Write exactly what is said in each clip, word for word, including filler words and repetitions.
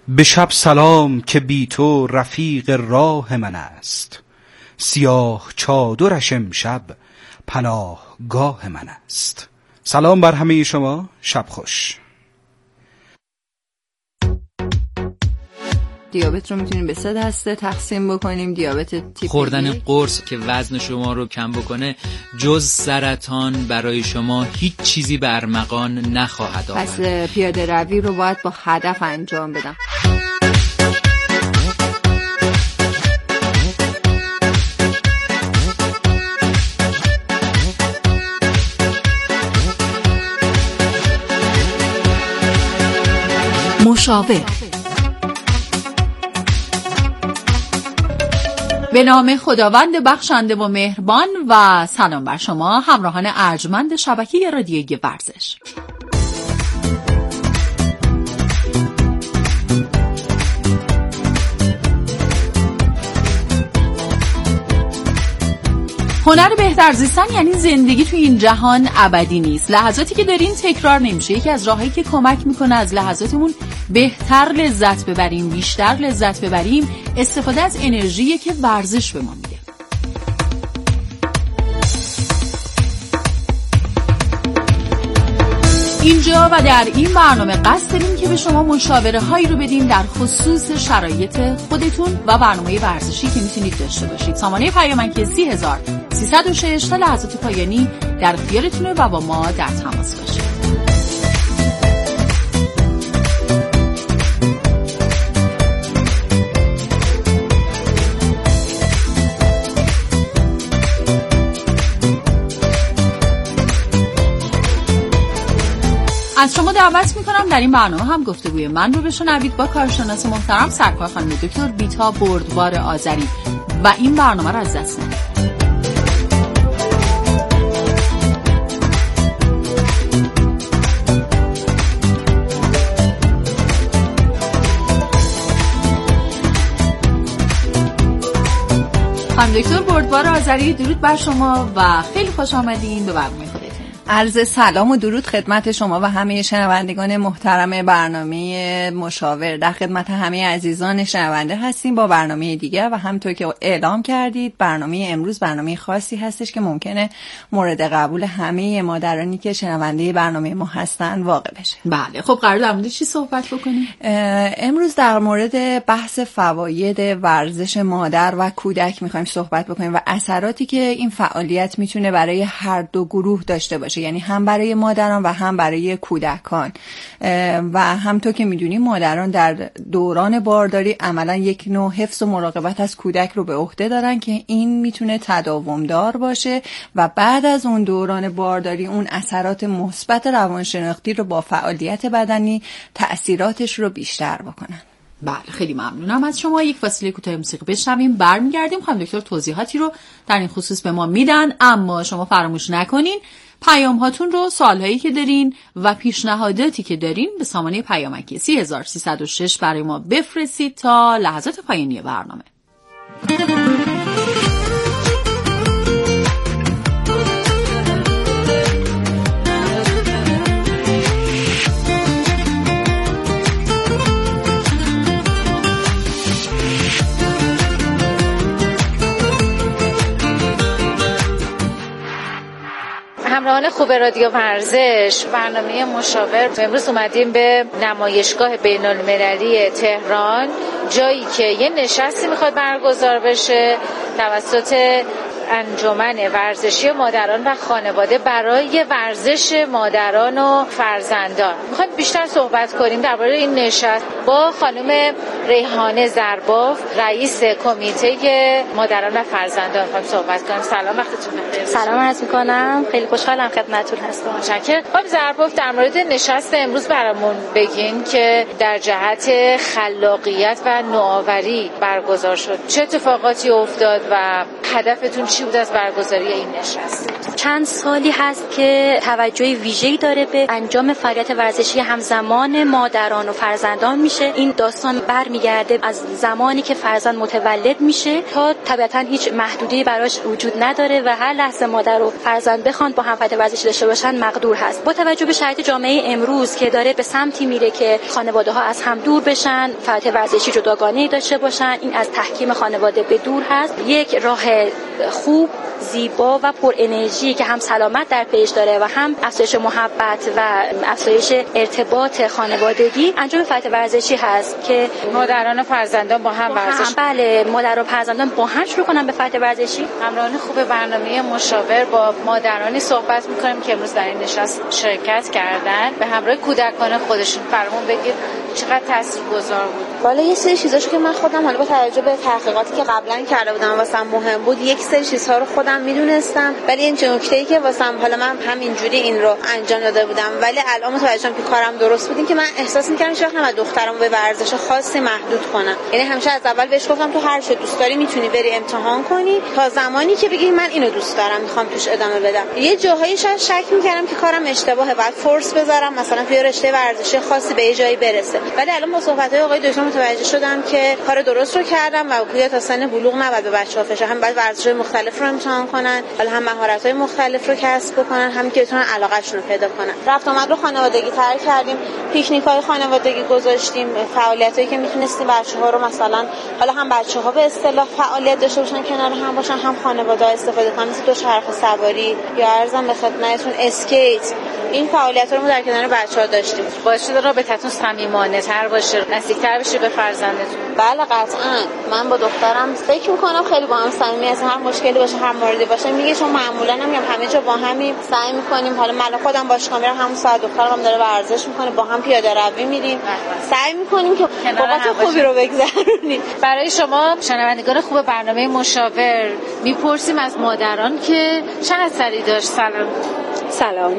به شب سلام که بی تو رفیق راه من است، سیاه چادرش امشب پناهگاه من است. سلام بر همه شما، شب خوش. دیابت رو میتونیم به سه دسته تقسیم بکنیم. دیابت تیپ خوردن یک. قرص که وزن شما رو کم بکنه جز سرطان برای شما هیچ چیزی به ارمغان نخواهد آورد. پس پیاده روی رو باید با هدف انجام بدم. مشاور. به نام خداوند بخشنده و مهربان و سلام بر شما همراهان ارجمند شبکه رادیویی ورزش. هنر بهتر زیستن یعنی زندگی توی این جهان ابدی نیست. لحظاتی که دارین تکرار نمیشه. یکی از راهایی که کمک میکنه از لحظاتمون بهتر لذت ببریم، بیشتر لذت ببریم، استفاده از انرژیه که ورزش به ما میده. اینجا و در این برنامه قصد داریم که به شما مشاوره هایی رو بدیم در خصوص شرایط خودتون و برنامه ورزشی که میتونید داشته باشید. سامانه پیامک سی هزار سیصد و شش تا لحظات پایانی در اختیارتونه و با ما در تماس باشید. از شما دعوت میکنم در این برنامه هم گفتگوی من رو بشنوید با کارشناس محترم سرکار خانم دکتر بیتا بردبار آذری و این برنامه رو از دست ندید. خانم دکتر بردبار آذری، درود بر شما و خیلی خوش آمدین به برنامه خودتون. عرض سلام و درود خدمت شما و همه شنوندگان محترم برنامه مشاور. در خدمت همه عزیزان شنونده هستیم با برنامه دیگر و همونطور که اعلام کردید برنامه امروز برنامه خاصی هستش که ممکنه مورد قبول همه مادرانی که شنونده برنامه ما هستن واقع بشه. بله، خب قرار در مورد چی صحبت بکنیم؟ امروز در مورد بحث فواید ورزش مادر و کودک میخوایم صحبت بکنیم و اثراتی که این فعالیت میتونه برای هر دو گروه داشته باشه، یعنی هم برای مادران و هم برای کودکان. و همونطور که میدونیم مادران در دوران بارداری عملا یک نوع حفظ و مراقبت از کودک رو به عهده دارن که این میتونه تداومدار باشه و بعد از اون دوران بارداری اون اثرات مثبت روانشناختی رو با فعالیت بدنی تأثیراتش رو بیشتر بکنن. بله، خیلی ممنونم از شما. یک فاصله کوتاه موسیقی بشنویم، برمیگردیم. خانم دکتر توضیحاتی رو در این خصوص به ما میدن، اما شما فراموش نکنین پیام هاتون رو، سوال هایی که دارین و پیشنهاداتی که دارین به سامانه پیامکی سی هزار سیصد و شش برای ما بفرستید تا لحظات پایانی برنامه. همراهان خوب رادیو ورزش، برنامه مشاور، امروز اومدیم به نمایشگاه بین‌المللی تهران، جایی که یه نشستی میخواد برگزار بشه توسط انجمن ورزشی مادران و خانواده برای ورزش مادران و فرزندان. میخوایم بیشتر صحبت کنیم درباره این نشست با خانم ریحانه زرباف، رئیس کمیته مادران و فرزندان. میخوایم صحبت کنیم. سلام، وقتتون بخیر. سلام عرض میکنم، خیلی خوشحالم خدمتتون هستم. متشکرم. خانم زرباف، در مورد نشست امروز برامون بگین که در جهت خلاقیت و نوآوری برگزار شد. چه اتفاقاتی افتاد و هدفتون چی بود از برگزاری این نشست؟ چند سالی هست که توجه ویژه‌ای داره به انجام فعالیت ورزشی همزمان مادران و فرزندان میشه. این داستان برمیگرده از زمانی که فرزند متولد میشه تا طبیعتاً هیچ محدودی براش وجود نداره و هر لحظه مادر و فرزند بخوان با هم فعالیت ورزشی داشته باشن مقدور هست. با توجه به شرایط جامعه امروز که داره به سمتی میره که خانواده‌ها از هم دور بشن، فعالیت ورزشی جداگانه‌ای داشته باشن، این از تحکیم خانواده به دور هست. یک راه خوب، زیبا و پر انرژی که هم سلامت در پیش داره و هم افزایش محبت و افزایش ارتباط خانوادگی انجام فعالیت ورزشی هست که مادران و فرزندان با هم ورزش. بله، مادر و فرزندان با هم شروع کنن به فعالیت ورزشی. همراهان خوب برنامه مشاور با مادرانی صحبت می‌کنیم که امروز در این نشست شرکت کردن. به همراه کودکان خودشون فرمون بگید چقدر تاثیرگذار بود. والا یه سری چیزاشو که من خودم حالا با توجه به تحقیقاتی که قبلا کرده بودم واسم مهم بود، یک سری چیزها رو خودم میدونستم، ولی این نکته‌ای که واسم حالا من همینجوری این رو انجام داده بودم ولی الان متوجه شدم که کارم درست بود، این که من احساس می‌کردم هیچ وقت نباید دخترمو به ورزش خاصی محدود کنم. یعنی همیشه از اول بهش گفتم تو هر چه دوست داری میتونی بری امتحان کنی تا زمانی که بگی من اینو دوست دارم میخوام توش ادامه بدم. یه جاهایی شاید شک می‌کردم که کارم اشتباهه، بعد فورس بذارم مثلا توی رشته ورزشی خاصی به یه جایی برسه، ولی الان با صحبت‌های آقای دکتر متوجه شدم که کار درست رو کردم و گویا تا سن بلوغ نباید به بچه‌ها فشار، هم باید ورزش‌های مختلف رو امتحان کنن، حالا هم مهارت‌های مختلف رو کسب بکنن، هم که بتونن علاقه‌شون رو پیدا کنن. رفت آمد رو خانوادگی تر کردیم، پیکنیک‌های خانوادگی گذاشتیم، فعالیتایی که میتونستیم بچه‌ها رو مثلا حالا هم بچه‌ها به اصطلاح فعالیت داشته باشن کنار هم باشن، هم خانواده‌ها استفاده کنن، مثل دوچرخه سواری یا عرضم به خدمتتون اسکیت. این فعالیت‌ها رو ما در کنار بچه‌ها داشتیم. باعث شده رابطتون صمیمانه‌تر باشه، نزدیک‌تر بشه به فرزندتون. بله قطعاً. من با دخترم فکر می‌کنم خیلی با هم صمیمی هستیم، هر مشکلی باشه هر موردی باشه میگه، چون معمولاً هم میگم همه جا با همیم سعی می‌کنیم. حالا من خودم باشگاه میرم همون ساعت دخترم هم داره ورزش می‌کنه، با هم پیاده روی میریم، سعی می‌کنیم که اوقات خوبی رو بگذرونیم. برای شما شنوندگان خوب برنامه مشاور میپرسیم از مادران که چند سری داشت. سلام. سلام.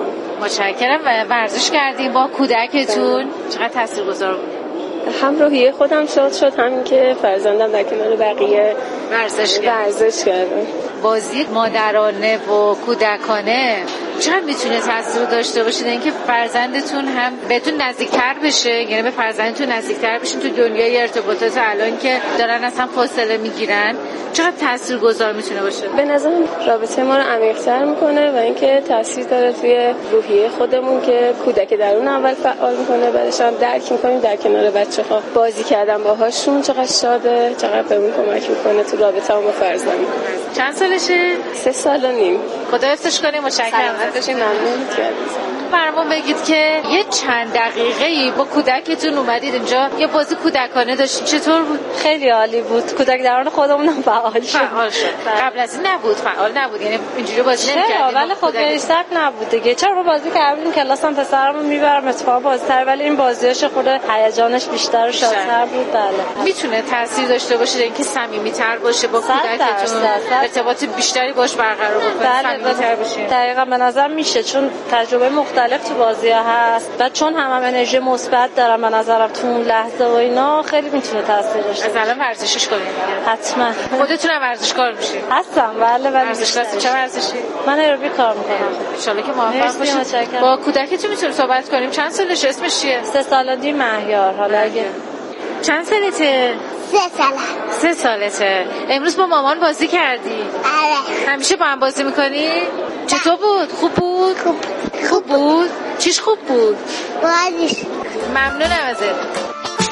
متشکرم. ورزش کردیم با کودکتون، چقدر تاثیرگذار بود؟ هم روحیه خودم شاد شد، همین که فرزندم در کنار بقیه ورزش کرد. ورزش کردن. بازی مادرانه و کودکانه چقدر میتونه تاثیر داشته باشه اینکه فرزندتون هم بهتون نزدیکتر بشه، یعنی به فرزندتون نزدیکتر بشین تو دنیای ارتباطات الان که دارن اصلا فاصله میگیرن، چقدر تاثیرگذار میتونه باشه؟ به نظرم رابطه ما رو عمیق‌تر میکنه و اینکه تاثیر داره توی روحیه خودمون که کودک درون اول فعال میکنه، بعدش هم درک میکنیم در کنار بچه‌ها بازی کردن باهاشون چقدر شاده، چقدر بهمون کمک میکنه تو رابطه‌مون با فرزند. چند سالشه؟ سه سال و نیم. خدا حفظش کنه. متشکرم. ممنون کردید. فرمون بگید که یه چند دقیقه‌ای با کودکتون اومدید اینجا یه بازی کودکانه داشتید، چطور بود؟ خیلی عالی بود. کودک درون خودمون هم فعال شد. فعال شد. قبل از این نبود، فعال نبود، یعنی اینجوری بازی نمی‌کردید؟ ولی خب بیشتر نبود دیگه. چرا ما بازی کردیم کلاسم پسرمو میبرم اتفاقا بازی‌تر، ولی این بازیاش خود هیجانش بیشتر و شادتر بود. بله. میتونه تاثیر داشته باشه اینکه صمیمیت‌تر باشه با کودکتون، ارتباط بیشتری باش برقرار بکنه، صمیمی‌تر بشه. دقیقاً به نظر میشه، چون تجربه مختلف تو بازی‌ها هست و چون هم, هم انرژی مثبت دارن به نظرم تو اون لحظه و اینا خیلی میتونه تاثیر داشته باشه. از الان ورزشش کنید. حتما. خودتون هم ورزشکار میشید؟ هستم. بله. ولی ورزشکار چه ورزشی؟ من ایروبیک کار میکنم. ان شاءالله که موفق باشید. با کودکتون میتونیم صحبت کنیم؟ چند سالشه؟ اسمش چیه؟ سه سال و نیم. مهیار. حالا اگه چند سالته؟ سه ساله. سه سالته. امروز با مامان بازی کردی؟ آره. همیشه با هم بازی میکنی؟ چطور بود؟ خوب بود؟ خوب. خوب بود؟ چیش خوب بود؟ بازیش. ممنونم ازت.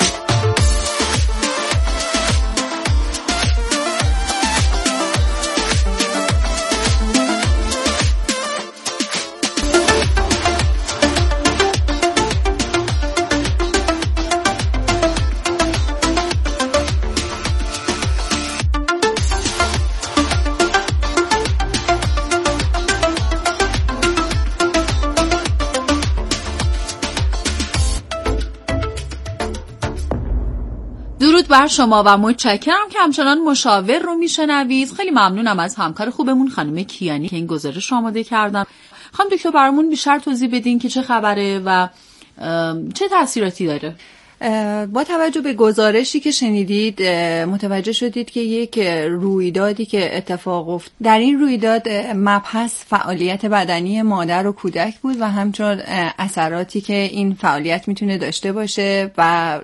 درود بر شما و متشکرم که همچنان مشاور رو میشنوید. خیلی ممنونم از همکار خوبمون خانم کیانی که این گزارش آماده کردن. خانم دکتر برامون بیشتر توضیح بدین که چه خبره و چه تاثیراتی داره؟ با توجه به گزارشی که شنیدید متوجه شدید که یک رویدادی که اتفاق افتاد، در این رویداد مبحث فعالیت بدنی مادر و کودک بود و همچنین اثراتی که این فعالیت میتونه داشته باشه و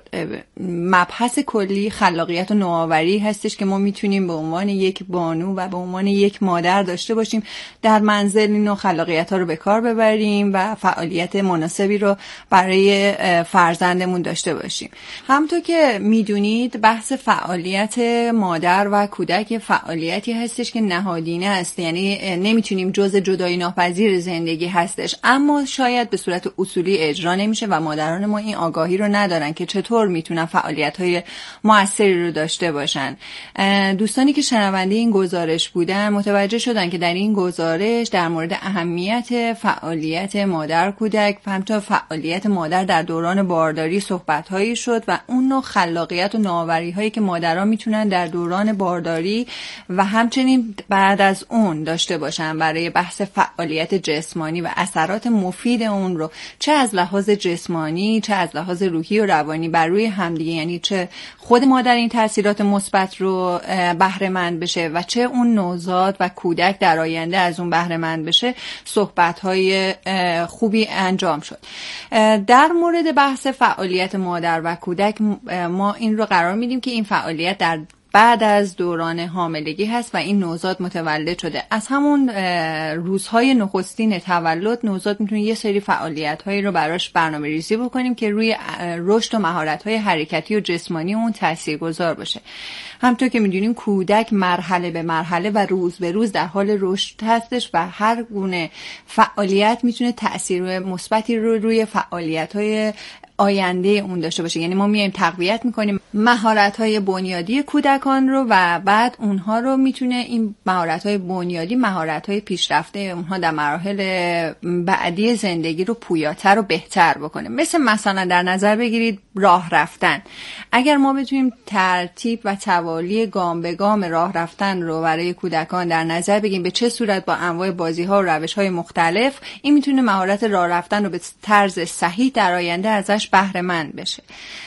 مبحث کلی خلاقیت و نوآوری هستش که ما میتونیم به عنوان یک بانو و به عنوان یک مادر داشته باشیم در منزل. این نوع خلاقیت ها رو به کار ببریم و فعالیت مناسبی رو برای فرزندمون داشته باشیم. همونطور که میدونید بحث فعالیت مادر و کودک فعالیتی هستش که نهادینه است، یعنی نمیتونیم جزء جدایی ناپذیر زندگی هستش، اما شاید به صورت اصولی اجرا نمیشه و مادران ما این آگاهی رو ندارن که چطور میتونن فعالیت‌های موثری رو داشته باشن. دوستانی که شنونده این گزارش بودن متوجه شدن که در این گزارش در مورد اهمیت فعالیت مادر کودک و همچنین فعالیت مادر در دوران بارداری صحبت‌هایی شد و اون نوع خلاقیت و نوآوری هایی که مادران میتونن در دوران بارداری و همچنین بعد از اون داشته باشن برای بحث فعالیت جسمانی و اثرات مفید اون رو چه از لحاظ جسمانی چه از لحاظ روحی و روانی بر روی همدیگه، یعنی چه خود مادر این تاثیرات مثبت رو بهره مند بشه و چه اون نوزاد و کودک در آینده از اون بهره مند بشه، صحبت های خوبی انجام شد. در مورد بحث فعالیت مادر و کودک ما این رو قرار میدیم که این فعالیت در بعد از دوران حاملگی هست و این نوزاد متولد شده. از همون روزهای نخستین تولد نوزاد میتونه یه سری فعالیت‌هایی رو براش برنامه‌ریزی بکنیم که روی رشد و مهارت‌های حرکتی و جسمانی اون تاثیرگذار باشه. همونطور که میدونیم کودک مرحله به مرحله و روز به روز در حال رشد هستش و هر گونه فعالیت میتونه تأثیر مثبتی رو روی فعالیت‌های آینده اون داشته باشه. یعنی ما میایم تقویت میکنیم مهارت‌های بنیادی کودکان رو و بعد اونها رو میتونه این مهارت‌های بنیادی مهارت‌های پیشرفته اونها در مراحل بعدی زندگی رو پویاتر و بهتر بکنه. مثل مثلا در نظر بگیرید راه رفتن. اگر ما بتونیم ترتیب و توالی گام به گام راه رفتن رو برای کودکان در نظر بگیریم به چه صورت با انواع بازی‌ها و روش‌های مختلف، این میتونه مهارت راه رفتن رو به طرز صحیح در آینده ازش بهره مند بشه.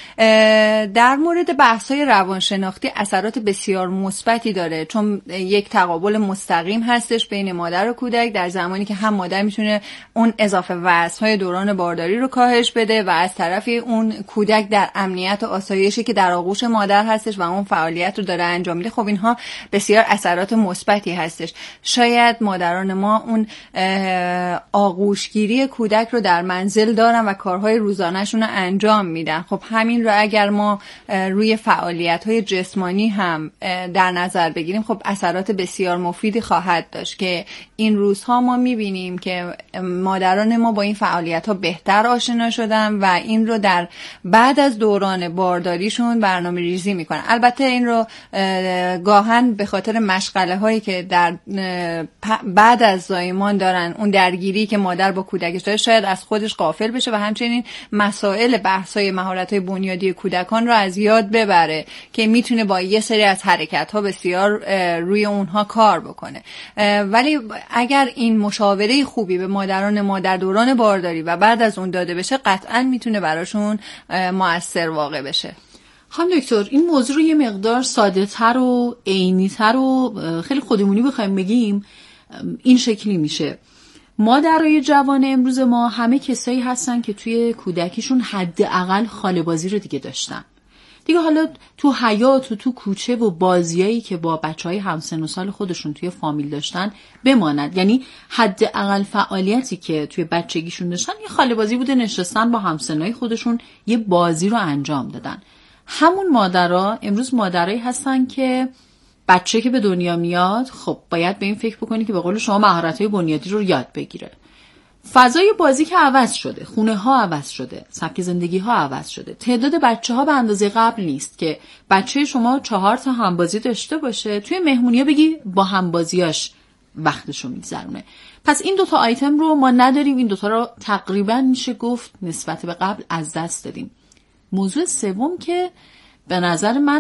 در مورد بحث‌های روانشناختی اثرات بسیار مثبتی داره، چون یک تقابل مستقیم هستش بین مادر و کودک در زمانی که هم مادر میتونه اون اضافه وزن‌های دوران بارداری رو کاهش بده و از طرفی اون کودک در امنیت و آسایشی که در آغوش مادر هستش و اون فعالیت رو داره انجام میده. خب اینها بسیار اثرات مثبتی هستش. شاید مادران ما اون آغوشگیری کودک رو در منزل دارن و کارهای روزانه‌شون رو انجام میدن. خب همین رو اگر ما روی فعالیت‌های جسمانی هم در نظر بگیریم خب اثرات بسیار مفیدی خواهد داشت که این روزها ما می‌بینیم که مادران ما با این فعالیت‌ها بهتر آشنا شدن و این رو در بعد از دوران بارداریشون برنامه‌ریزی می‌کنن. البته این رو گاهن به خاطر مشغله‌هایی که در بعد از زایمان دارن، اون درگیری که مادر با کودکش داره، شاید از خودش غافل بشه و همچنین مسائل بحث‌های مهارت‌های بنیادی کودکان رو از یاد ببره که میتونه با یه سری از حرکت‌ها بسیار روی اونها کار بکنه. ولی اگر این مشاوره خوبی به مادران ما در دوران بارداری و بعد از اون داده بشه قطعاً میتونه براشون مؤثر واقع بشه. خانم دکتر، این موضوع رو یه مقدار ساده‌تر و عینی‌تر و خیلی خودمونی بخوایم بگیم این شکلی میشه. مادرای جوان امروز ما همه کسایی هستن که توی کودکیشون حداقل خاله بازی رو دیگه داشتن. دیگه حالا تو حیاط و تو کوچه و بازیایی که با بچهای همسن و سال خودشون توی فامیل داشتن بماند. یعنی حداقل فعالیتی که توی بچگیشون داشتن یه خاله بازی بوده، نشستن با همسنای خودشون یه بازی رو انجام دادن. همون مادرها امروز مادرایی هستن که بچه که به دنیا میاد خب باید به این فکر بکنی که به قول شما مهارت‌های بنیادی رو یاد بگیره. فضای بازی که عوض شده، خونه ها عوض شده، سبک زندگی ها عوض شده. تعداد بچه ها به اندازه قبل نیست که بچه شما چهار تا همبازی داشته باشه توی مهمونی‌ها بگی با همبازیاش وقتشو میگذرونه. پس این دوتا آیتم رو ما نداریم، این دوتا رو تقریبا میشه گفت نسبت به قبل از دست دادیم. موضوع سوم که به نظر من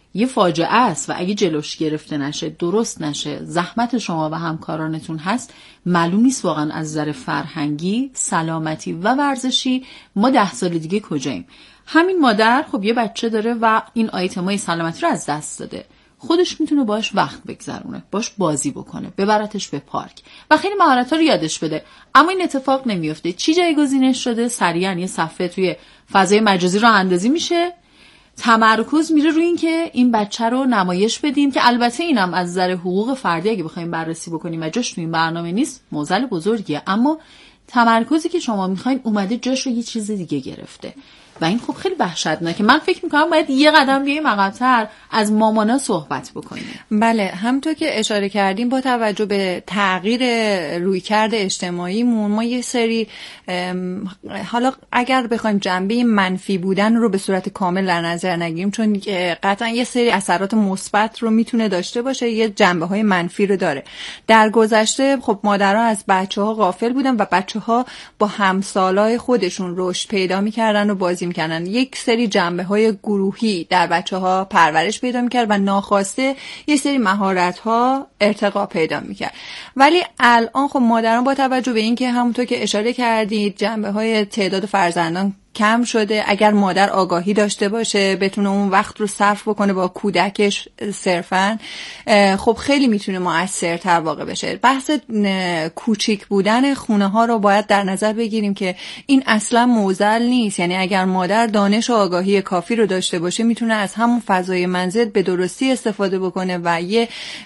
یه فاجعه است و اگه جلوش گرفته نشه، درست نشه، زحمت شما و همکارانتون هست، معلوم نیست واقعا از نظر فرهنگی، سلامتی و ورزشی ما ده سال دیگه کجاییم. همین مادر خب یه بچه داره و این آیتمای سلامتی رو از دست داده. خودش میتونه باش وقت بگذرونه، باش بازی بکنه، ببرتش به پارک و خیلی مهارت‌ها رو یادش بده. اما این اتفاق نمیفته. چی جایگزینش شده؟ سریعا یه صفحه توی فضای مجازی راه اندازی میشه. تمرکز میره روی این که این بچه رو نمایش بدیم، که البته اینم از نظر حقوق فردی اگه بخوایم بررسی بکنیم و جاش تو این برنامه نیست، معضل بزرگیه. اما تمرکزی که شما میخواین اومده جاش رو یه چیز دیگه گرفته و این خب خیلی وحشتناکه. من فکر میکنم باید یه قدم بیایم عقب‌تر، از مامانا صحبت بکنیم. بله، همونطور که اشاره کردیم با توجه به تغییر رویکرد اجتماعیمون ما یه سری، حالا اگر بخوایم جنبه منفی بودن رو به صورت کامل در نظر نگیریم، چون قطعا یه سری اثرات مثبت رو میتونه داشته باشه، یه جنبه‌های منفی رو داره. در گذشته خب مادرها از بچه‌ها غافل بودن و بچه‌ها با همسالای خودشون رشد پیدا می‌کردن و بازی میکنن. یک سری جنبه های گروهی در بچه ها پرورش پیدا میکرد و ناخواسته یک سری مهارت ها ارتقا پیدا میکرد. ولی الان خب مادران با توجه به اینکه همونطور که اشاره کردید جنبه های تعداد فرزندان کم شده، اگر مادر آگاهی داشته باشه بتونه اون وقت رو صرف بکنه با کودکش صرفاً، خب خیلی میتونه مؤثرتر واقع بشه. بحث کوچیک بودن خونه ها رو باید در نظر بگیریم که این اصلا معضل نیست. یعنی اگر مادر دانش و آگاهی کافی رو داشته باشه میتونه از همون فضای منزل به درستی استفاده بکنه و یه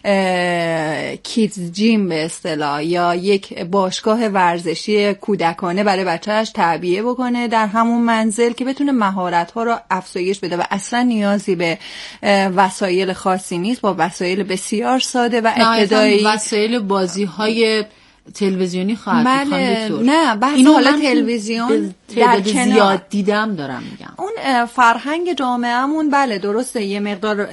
کیدز جیم به اصطلاح یا یک باشگاه ورزشی کودکانه برای بچه‌اش تعبیه بکنه در همون منزل که بتونه مهارت‌ها رو افزایش بده و اصلا نیازی به وسایل خاصی نیست. با وسایل بسیار ساده و ابتدایی، وسایل بازی‌های تلویزیونی خواهد بود. بله، نه بحث حالا تلویزیون در زیاد دیدم دارم میگم. اون فرهنگ جامعهمون بله درسته یه مقدار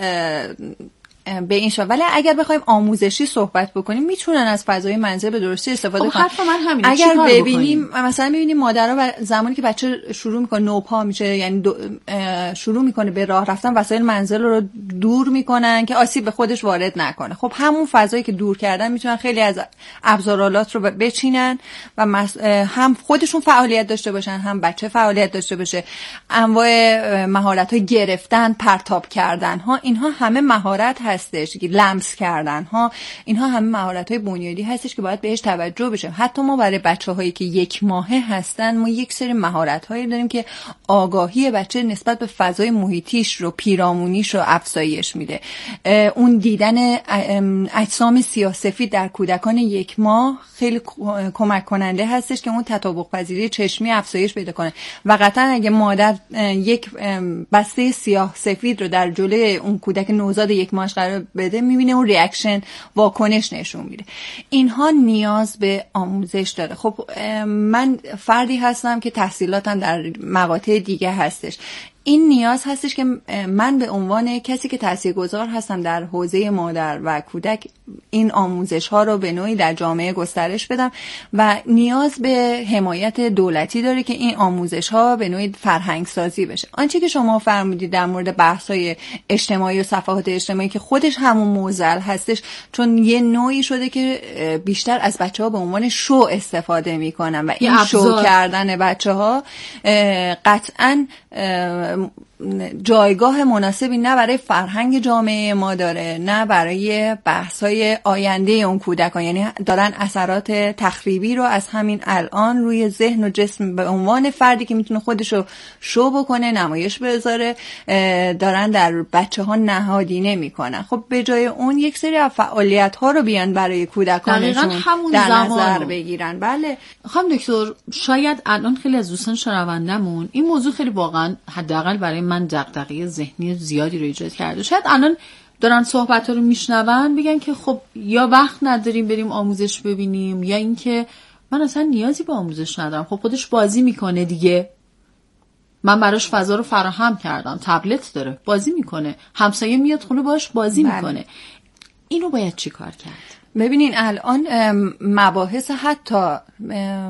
به این شد، ولی اگر بخوایم آموزشی صحبت بکنیم میتونن از فضای منزل به درستی استفاده کنن. حرف من همینه. اگر ببینیم مثلا میبینیم مادرها زمانی که بچه شروع میکنه نوپا میشه، یعنی شروع میکنه به راه رفتن، وسایل منزل رو دور میکنن که آسیب به خودش وارد نکنه. خب همون فضایی که دور کردن میتونن خیلی از ابزارالات رو بچینن و هم خودشون فعالیت داشته باشن هم بچه فعالیت داشته باشه. انواع مهارت‌های گرفتن، پرتاب کردن ها، اینها همه مهارت هستش که لمس کردن ها، اینها همه مهارت‌های بنیادی هستش که باید بهش توجه بشه. حتی ما برای بچه‌هایی که یک ماهه هستن ما یک سری مهارت‌هایی داریم که آگاهی بچه نسبت به فضای محیطیش رو، پیرامونیش رو افزایش میده. اون دیدن اجسام سیاه‌سفید در کودکان یک ماه خیلی کمک کننده هستش که اون تطابق پذیری چشمی افزایش پیدا کنه و قطعا اگه مادر یک بسته سیاه سفید رو در جلوی اون کودک نوزاد یک ماه قرار بده میبینه اون ریاکشن، واکنش نشون میده. اینها نیاز به آموزش داره. خب من فردی هستم که تحصیلاتم در مقاطع دیگه هستش. این نیاز هستش که من به عنوان کسی که تاثیرگذار هستم در حوزه مادر و کودک این آموزش ها رو به نوعی در جامعه گسترش بدم و نیاز به حمایت دولتی داره که این آموزش ها به نوعی فرهنگ سازی بشه. آنچه که شما فرمودید در مورد بحث های اجتماعی و صفحات اجتماعی که خودش همون معضل هستش، چون یه نوعی شده که بیشتر از بچه ها به عنوان شو استفاده میکنن و این شو کردن بچه ها قطعاً جایگاه مناسبی نه برای فرهنگ جامعه ما داره نه برای بحث‌های آینده اون کودکان. یعنی دارن اثرات تخریبی رو از همین الان روی ذهن و جسم به عنوان فردی که میتونه خودشو شو بکنه، نمایش بذاره، دارن در بچه‌ها نهادینه میکنن. خب به جای اون یک سری از فعالیت‌ها رو بیان برای کودکانشون در نظر بگیرن. بله خانم دکتر، شاید الان خیلی از دوستان شنوندمون این موضوع خیلی واقعا حداقل برای من دغدغه ذهنی زیادی رو ایجاد کرده. شاید الان دارن صحبت‌ها رو میشنون بگن که خب یا وقت نداریم بریم آموزش ببینیم یا اینکه من اصلا نیازی به آموزش ندارم، خب خودش بازی میکنه دیگه، من براش فضا رو فراهم کردم، تبلت داره بازی میکنه، همسایه میاد خونه باش بازی بله. میکنه. اینو باید چی کار کرد؟ ببینین الان مباحث حتی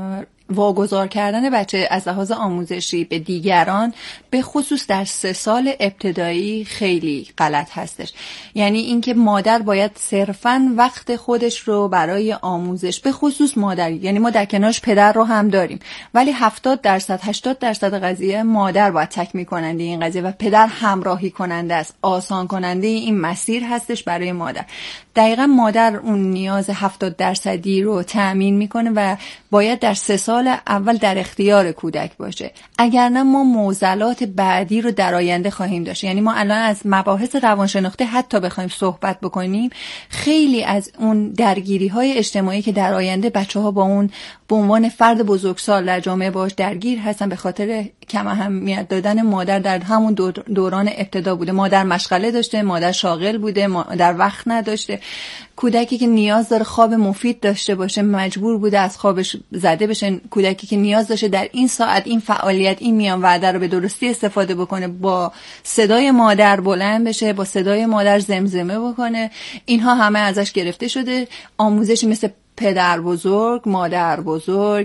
واگذار کردن بچه از لحاظ آموزشی به دیگران به خصوص در سه سال ابتدایی خیلی غلط هستش. یعنی اینکه مادر باید صرفاً وقت خودش رو برای آموزش، به خصوص مادر، یعنی ما در کنارش پدر رو هم داریم، ولی هفتاد درصد هشتاد درصد قضیه مادر باید تکمیل کننده این قضیه و پدر همراهی کننده است، آسان کننده این مسیر هستش برای مادر. دقیقاً مادر اون نیاز هفتاد درصدی رو تأمین میکنه و باید در سه سال اول در اختیار کودک باشه. اگر نه ما معضلات بعدی رو در آینده خواهیم داشت. یعنی ما الان از مباحث روانشناختی حتی بخوایم صحبت بکنیم، خیلی از اون درگیری های اجتماعی که در آینده بچه‌ها با اون به عنوان فرد بزرگسال در جامعه باش درگیر هستن به خاطر کم اهمیت دادن مادر در همون دوران ابتدا بوده. مادر مشغله داشته، مادر شاغل بوده، مادر وقت نداشته. کودکی که نیاز داره خواب مفید داشته باشه مجبور بوده از خوابش زده بشه. کودکی که نیاز داشته در این ساعت این فعالیت این میان وعده رو به درستی استفاده بکنه، با صدای مادر بلند بشه، با صدای مادر زمزمه بکنه، اینها همه ازش گرفته شده. آموزشی مثل پدر بزرگ، مادر بزرگ،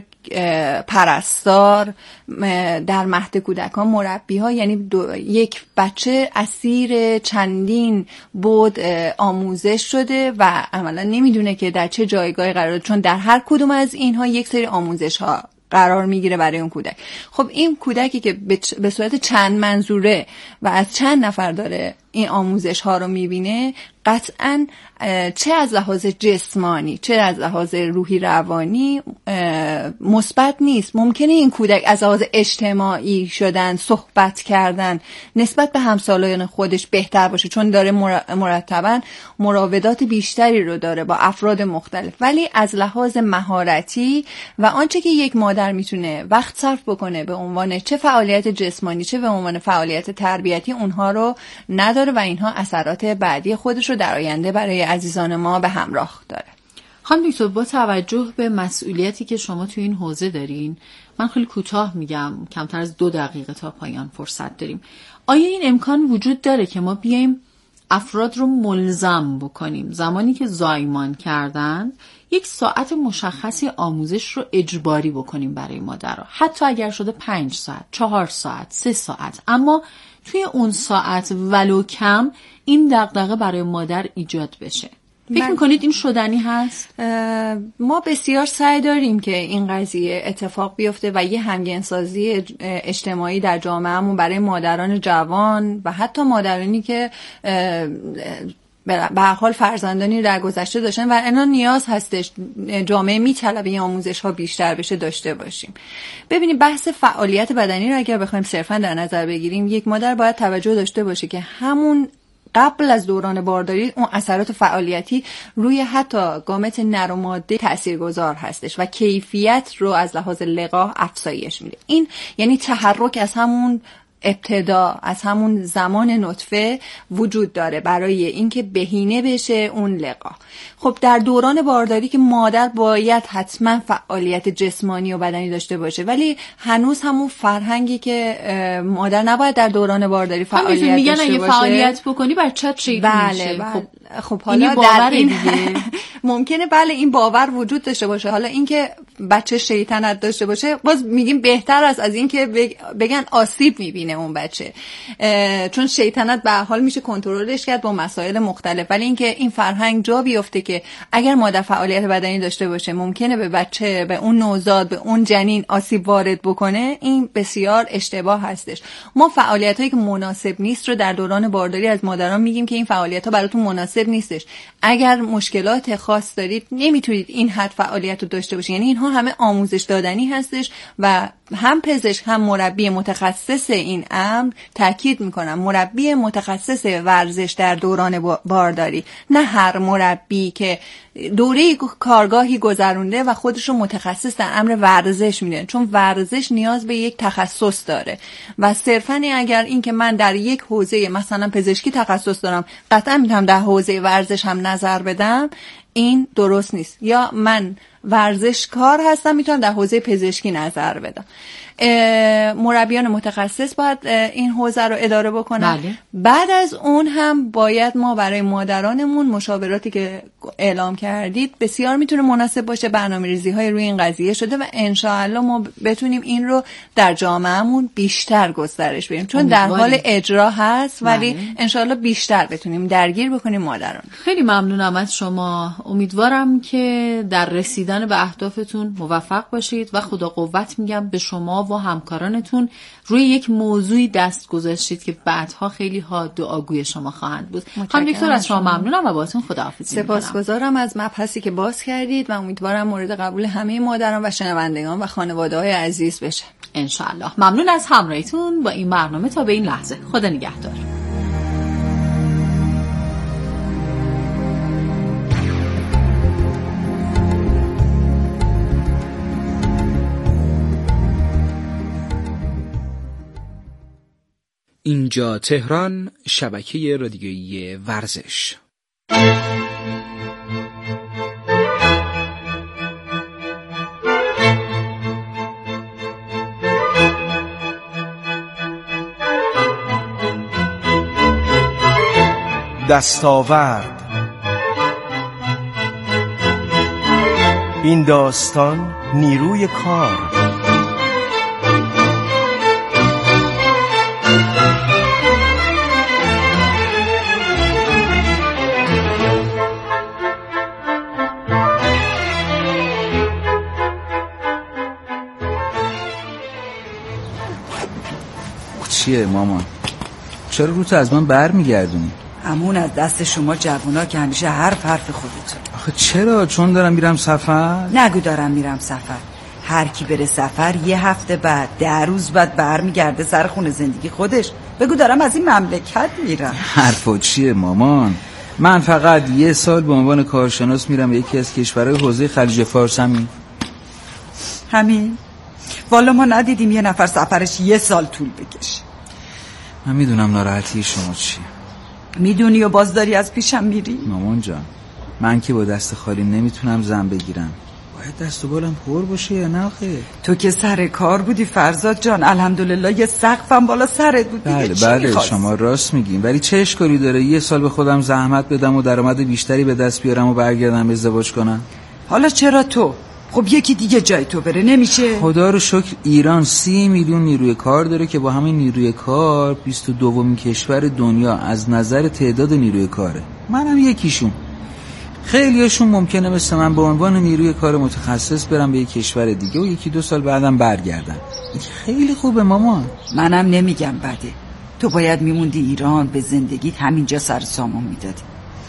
پرستار در مهد کودکان، مربی ها، یعنی دو، یک بچه اسیر چندین بود آموزش شده و عملا نمیدونه که در چه جایگاهی قراره، چون در هر کدوم از اینها یک سری آموزش ها قرار میگیره برای اون کودک. خب این کودکی که به صورت چند منظوره و از چند نفر داره این آموزش ها رو میبینه، قطعاً چه از لحاظ جسمانی چه از لحاظ روحی روانی مثبت نیست. ممکنه این کودک از لحاظ اجتماعی شدن، صحبت کردن نسبت به همسالان خودش بهتر باشه، چون داره مرتباً مراودات بیشتری رو داره با افراد مختلف، ولی از لحاظ مهارتی و آنچه که یک مادر میتونه وقت صرف بکنه به عنوان چه فعالیت جسمانی چه به عنوان فعالیت تربیتی، اونها رو نداره و اینها اثرات بعدی خودش رو در آینده برای عزیزان ما به همراه داره. خانم دکتر، با توجه به مسئولیتی که شما تو این حوزه دارین، من خیلی کوتاه میگم، کمتر از دو دقیقه تا پایان فرصت داریم، آیا این امکان وجود داره که ما بیایم افراد رو ملزم بکنیم زمانی که زایمان کردن یک ساعت مشخصی آموزش رو اجباری بکنیم برای مادرها، حتی اگر شده پنج ساعت، چهار ساعت، سه ساعت، اما توی اون ساعت ولو کم این دغدغه برای مادر ایجاد بشه؟ فکر میکنید این شدنی هست؟ ما بسیار سعی داریم که این قضیه اتفاق بیفته و یه همگنسازی اجتماعی در جامعهمون برای مادران جوان و حتی مادرانی که به هر حال فرزندانی در گذشته داشتن و الان نیاز هستش جامعه میطلبه این آموزش ها بیشتر بشه داشته باشیم. ببینید بحث فعالیت بدنی رو اگر بخوایم صرفا در نظر بگیریم، یک مادر باید توجه داشته باشه که همون قبل از دوران بارداری اون اثرات فعالیتی روی حتی گامت نر و ماده تاثیرگذار هستش و کیفیت رو از لحاظ لقاح افزایش میده. این یعنی تحرک از همون ابتدا، از همون زمان نطفه وجود داره برای اینکه بهینه بشه اون لقاح. خب در دوران بارداری که مادر باید حتما فعالیت جسمانی و بدنی داشته باشه، ولی هنوز همون فرهنگی که مادر نباید در دوران بارداری فعالیت داشته باشه. میگن اگه فعالیت بکنی بچه‌ت شیطون بله میشه. بله. خب خب حالا در این دیگه ممکنه بله این باور وجود داشته باشه. حالا اینکه بچه شیطنت داشته باشه باز میگیم بهتر است از اینکه بگن آسیب میبینه اون بچه، چون شیطنت به هر حال میشه کنترلش کرد با مسائل مختلف. ولی اینکه این فرهنگ جا بیفته که اگر مادر فعالیت بدنی داشته باشه ممکنه به بچه، به اون نوزاد، به اون جنین آسیب وارد بکنه، این بسیار اشتباه هستش. ما فعالیت هایی که مناسب نیست رو در دوران بارداری از مادران میگیم که این فعالیت ها براتون مناسب نیستش. اگر مشکلات خاص دارید نمیتونید این حد فعالیت رو داشته باشید. یعنی اینها همه آموزش دادنی هستش و هم پزشک هم مربی متخصص این امر تاکید میکنم، مربی متخصص ورزش در دوران بارداری، نه هر مربی که دوره کارگاهی گذرونده و خودش رو متخصص در امر ورزش میدونه، چون ورزش نیاز به یک تخصص داره و صرفاً اگر این که من در یک حوزه مثلا پزشکی تخصص دارم قطعا میتونم در حوزه ورزش هم نظر بدم، این درست نیست. یا من ورزشکار هستم میتونم در حوزه پزشکی نظر بدم. مربیان متخصص باید این حوزه رو اداره بکنن. بله. بعد از اون هم باید ما برای مادرانمون مشاوراتی که اعلام کردید بسیار میتونه مناسب باشه، برنامه‌ریزی های روی این قضیه شده و انشاءالله ما بتونیم این رو در جامعهمون بیشتر گسترش بدیم، چون در حال اجرا هست ولی بله. انشاءالله بیشتر بتونیم درگیر بکنیم مادران. خیلی ممنونم از شما. امیدوارم که در رسیدن به اهدافتون موفق باشید و خدا قوت میگم به شما و همکارانتون. روی یک موضوعی دست گذاشتید که بعدها خیلی ها دعاگوی شما خواهند بود. خانم دکتر از شما ممنونم و باهاتون خداحافظی می‌کنم. سپاسگزارم از مبحثی که باز کردید و امیدوارم مورد قبول همه مادران و شنوندگان و خانواده‌های عزیز بشه ان شاء الله. ممنون از همراهیتون با این برنامه. تا به این لحظه خدا نگهدار. اینجا تهران، شبکه رادیویی ورزش. دستاورد. این داستان نیروی کار. چیه مامان؟ چرا رو تو از من بر میگردونی؟ همون از دست شما جوونا که همیشه حرف حرف خودتون. آخه چرا؟ چون دارم میرم سفر؟ نگو دارم میرم سفر. هر کی بره سفر یه هفته بعد ده روز بعد برمیگرده سر خونه زندگی خودش. بگو دارم از این مملکت میرم. حرفا چیه مامان؟ من فقط یه سال به عنوان کارشناس میرم به یکی از کشورهای حوزه خلیج فارس. همین همین؟ والا ما ندیدیم یه نفر سفرش یه سال طول بکشه. من میدونم ناراحتی شما چیه. میدونی و باز داری از پیشم میری؟ مامان جان، من که با دست خالی نمیتونم زن بگیرم. باید دست و بالم پر باشه یا نه آخه؟ تو که سر کار بودی فرزاد جان، الحمدلله یه سقفم بالا سرت بود. بله بله شما راست میگین، ولی چه اشکالی داره یه سال به خودم زحمت بدم و درآمد بیشتری به دست بیارم و برگردم ازدواج کنم؟ حالا چرا تو؟ خب یکی دیگه جای تو بره نمیشه؟ خدا رو شکر ایران سی میلیون نیروی کار داره که با همین نیروی کار بیست و دومین کشور دنیا از نظر تعداد نیروی کاره. منم یکیشون. خیلیاشون ممکنه مثل من به عنوان نیروی کار متخصص برم به یک کشور دیگه و یکی دو سال بعدم برگردن. خیلی خوبه مامان. منم نمیگم بده. تو باید میموندی ایران، به زندگیت همینجا سر سامون میدادی.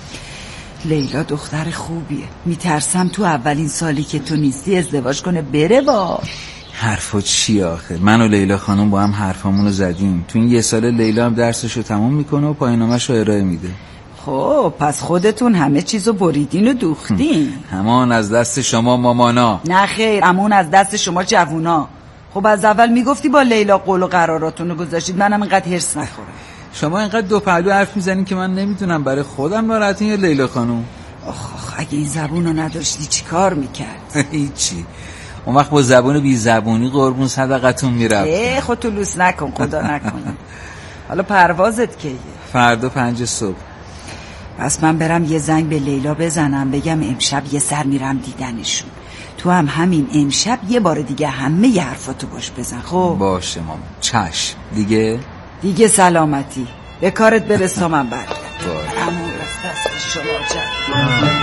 لیلا دختر خوبیه، میترسم تو اولین سالی که تو نیستی ازدواج کنه بره. با حرفا چی آخه؟ من و لیلا خانم با هم حرفامونو زدیم. تو این یه سال لیلا هم درسشو تموم میکنه و پایان‌نامه‌شو ارائه میده. خب پس خودتون همه چیزو بریدین و دوختین. همان از دست شما مامانا. نه خیر، همون از دست شما جوونا. خب از اول میگفتی با لیلا قول و قراراتونو گذاشتید، منم اینقدر هرس نخورم. شما اینقدر دو پهلو حرف میزنین که من نمیتونم برای خودم ناراحتین یا لیلا خانم. آخ آخ اگه این زبونو نداشتی چی کار میکرد؟ هیچی. اون وقت با زبون بی زبونی قربون صدقتون میرفت. اه خودتو لوس نکن خدا نکنه. حالا پروازت کیه؟ فردا پنج صبح. پس من برم یه زنگ به لیلا بزنم بگم امشب یه سر میرم دیدنشون. تو هم همین امشب یه بار دیگه همه ی حرفاتو باش بزن. خب باشه مامان. چشم. دیگه دیگه سلامتی. به کارت برس تا من برگردم. همون رفت دست شما جد.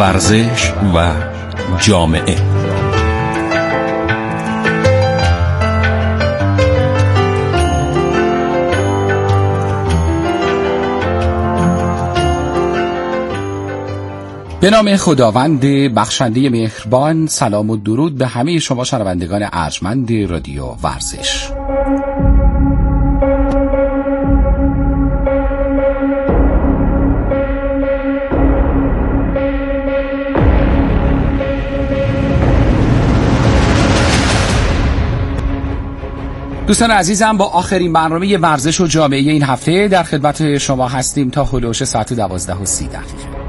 ورزش و جامعه. به نام خداوند بخشنده مهربان، سلام و درود به همه شما شنوندگان ارجمند رادیو ورزش. دوستان عزیزم، با آخرین برنامه ورزش و جامعه این هفته در خدمت شما هستیم تا هلوش ساعت دوازده و سی دقیقه.